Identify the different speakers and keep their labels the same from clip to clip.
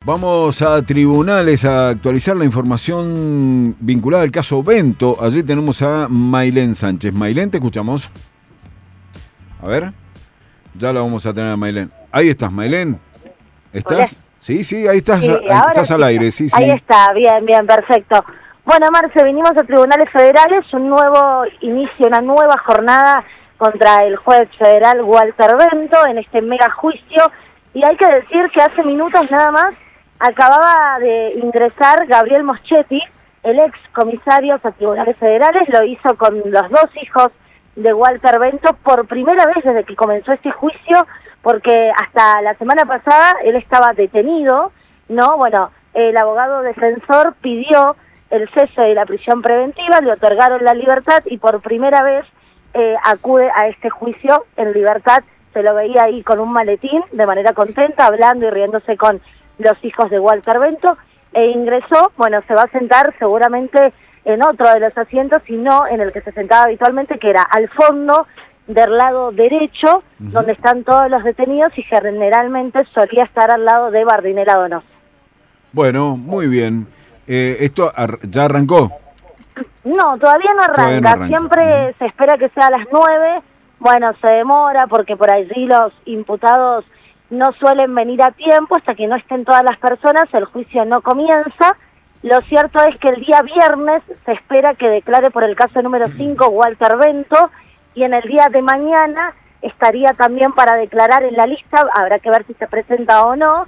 Speaker 1: Vamos a tribunales a actualizar la información vinculada al caso Bento. Allí tenemos a Mailén Sánchez. Mailén, te escuchamos. A ver, ya la vamos a tener a Mailén. Ahí estás, Mailén. ¿Estás?
Speaker 2: Hola.
Speaker 1: Sí, ahí estás,
Speaker 2: Sí,
Speaker 1: estás al aire. Sí.
Speaker 2: Ahí está, bien, perfecto. Bueno, Marce, venimos a tribunales federales, un nuevo inicio, una nueva jornada contra el juez federal Walter Bento en este mega juicio. Y hay que decir que hace minutos nada más acababa de ingresar Gabriel Moschetti, el ex comisario a tribunales federales, lo hizo con los dos hijos de Walter Bento por primera vez desde que comenzó este juicio, porque hasta la semana pasada él estaba detenido, ¿no? Bueno, el abogado defensor pidió el cese de la prisión preventiva, le otorgaron la libertad y por primera vez acude a este juicio en libertad. Se lo veía ahí con un maletín, de manera contenta, hablando y riéndose con los hijos de Walter Bento, e ingresó, bueno, se va a sentar seguramente en otro de los asientos, y no en el que se sentaba habitualmente, que era al fondo del lado derecho, donde están todos los detenidos, y generalmente solía estar al lado de Bardinera Donoso.
Speaker 1: Bueno, muy bien. ¿Esto ya arrancó?
Speaker 2: No, todavía no arranca. Siempre se espera que sea a las 9. Bueno, se demora porque por allí los imputados no suelen venir a tiempo, hasta que no estén todas las personas, el juicio no comienza. Lo cierto es que el día viernes se espera que declare por el caso número 5 Walter Bento, y en el día de mañana estaría también para declarar en la lista, habrá que ver si se presenta o no,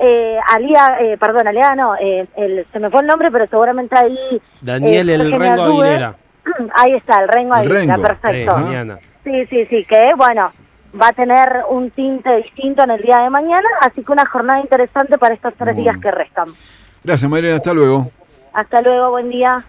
Speaker 2: se me fue el nombre, pero seguramente ahí...
Speaker 3: Daniel El Rengo Aguilera.
Speaker 2: Ahí está, el Rengo Aguilera, perfecto. Sí, que bueno, va a tener un tinte distinto en el día de mañana, así que una jornada interesante para estos 3 días que restan.
Speaker 1: Gracias, María, hasta luego.
Speaker 2: Hasta luego, buen día.